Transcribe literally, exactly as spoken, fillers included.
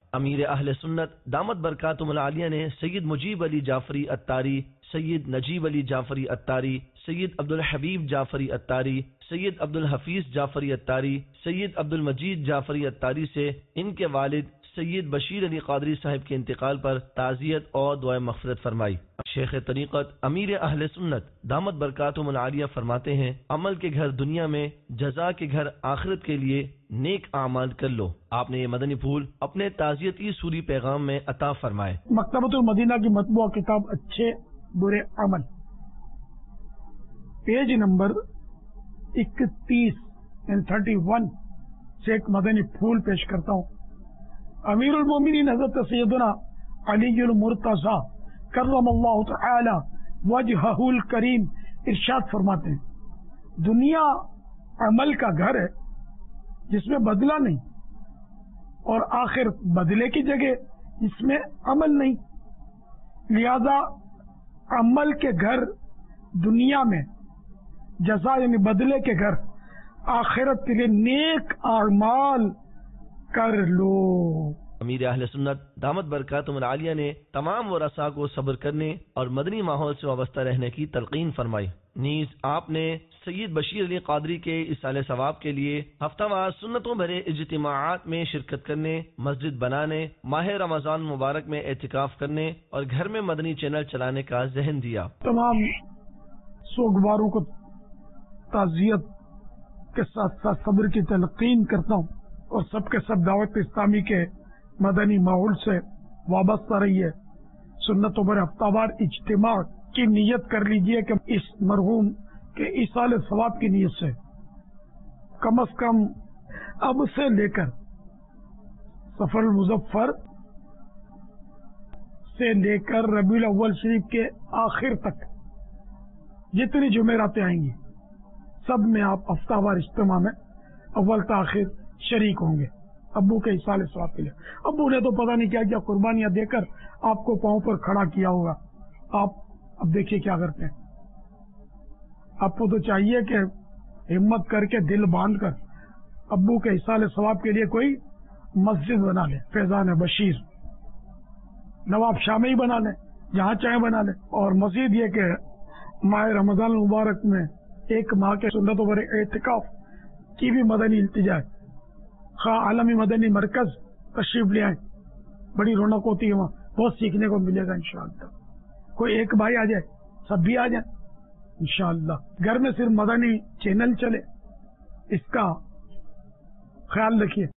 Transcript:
امیر اہل سنت دامت برکاتہم العالیہ نے سید مجیب علی جعفری اتاری، سید نجیب علی جعفری اتاری، سید عبدالحبیب جعفری اتاری، سید عبدالحفیظ جعفری اتاری، سید عبدالمجید جعفری اتاری سے ان کے والد سید بشیر علی قادری صاحب کے انتقال پر تعزیت اور دعائے مغفرت فرمائی۔ شیخ طریقت امیر اہل سنت دامت برکاتہم العالیہ فرماتے ہیں، عمل کے گھر دنیا میں، جزا کے گھر آخرت کے لیے نیک اعمال کر لو۔ آپ نے یہ مدنی پھول اپنے تعزیتی سوری پیغام میں عطا فرمائے۔ مکتبۃ المدینہ کی مطبوعہ کتاب اچھے برے عمل، پیج نمبر اکتیس یعنی تھرٹی ون سے ایک مدنی پھول پیش کرتا ہوں۔ امیر المومنین حضرت سیدنا علی المرتضی کرم اللہ تعالی وجہہ الکریم ارشاد فرماتے ہیں، دنیا عمل کا گھر ہے جس میں بدلہ نہیں، اور آخر بدلے کی جگہ جس میں عمل نہیں، لہذا عمل کے گھر دنیا میں، جزا یعنی بدلے کے گھر آخرت کے لیے نیک اعمال کر لو۔ امیر اہل سنت دامت برکاتہم العالیہ نے تمام ورثاء کو صبر کرنے اور مدنی ماحول سے وابستہ رہنے کی تلقین فرمائی۔ نیز آپ نے سید بشیر علی قادری کے اصالہ ثواب کے لیے ہفتہ وار سنتوں بھرے اجتماعات میں شرکت کرنے، مسجد بنانے، ماہ رمضان مبارک میں اعتکاف کرنے اور گھر میں مدنی چینل چلانے کا ذہن دیا۔ تمام سوگواروں کو تعزیت کے ساتھ ساتھ صبر کی تلقین کرتا ہوں، اور سب کے سب دعوت اسلامی کے مدنی ماحول سے وابستہ رہیے۔ سنتوں پر ہفتہ وار اجتماع کی نیت کر لیجئے کہ اس مرحوم کے ایصال ثواب کی نیت سے کم از کم اب سے لے کر سفر المظفر سے لے کر ربیع الاول شریف کے آخر تک جتنی جمعراتیں آئیں گی سب میں آپ ہفتہ وار اجتماع میں اول تاخیر شریک ہوں گے ابو کے ایصال ثواب کے لیے۔ ابو نے تو پتہ نہیں کیا کیا قربانیاں دے کر آپ کو پاؤں پر کھڑا کیا ہوگا، آپ اب دیکھیے کیا کرتے ہیں۔ آپ کو تو چاہیے کہ ہمت کر کے دل باندھ کر ابو کے ایصال ثواب کے لیے کوئی مسجد بنا لیں، فیضان بشیر نواب شاہ میں ہی بنا لیں، جہاں چاہیں بنا لیں۔ اور مزید یہ کہ ماہ رمضان المبارک میں ایک ماہ کے سنتوں پر اعتکاف کی بھی مدنی التجا ہے، خواہ عالمی مدنی مرکز تشریف لے آئیں، بڑی رونق ہوتی ہے وہاں، بہت سیکھنے کو ملے گا انشاءاللہ۔ کوئی ایک بھائی آ جائے، سب بھی آ جائیں انشاءاللہ۔ گھر میں صرف مدنی چینل چلے، اس کا خیال رکھیے۔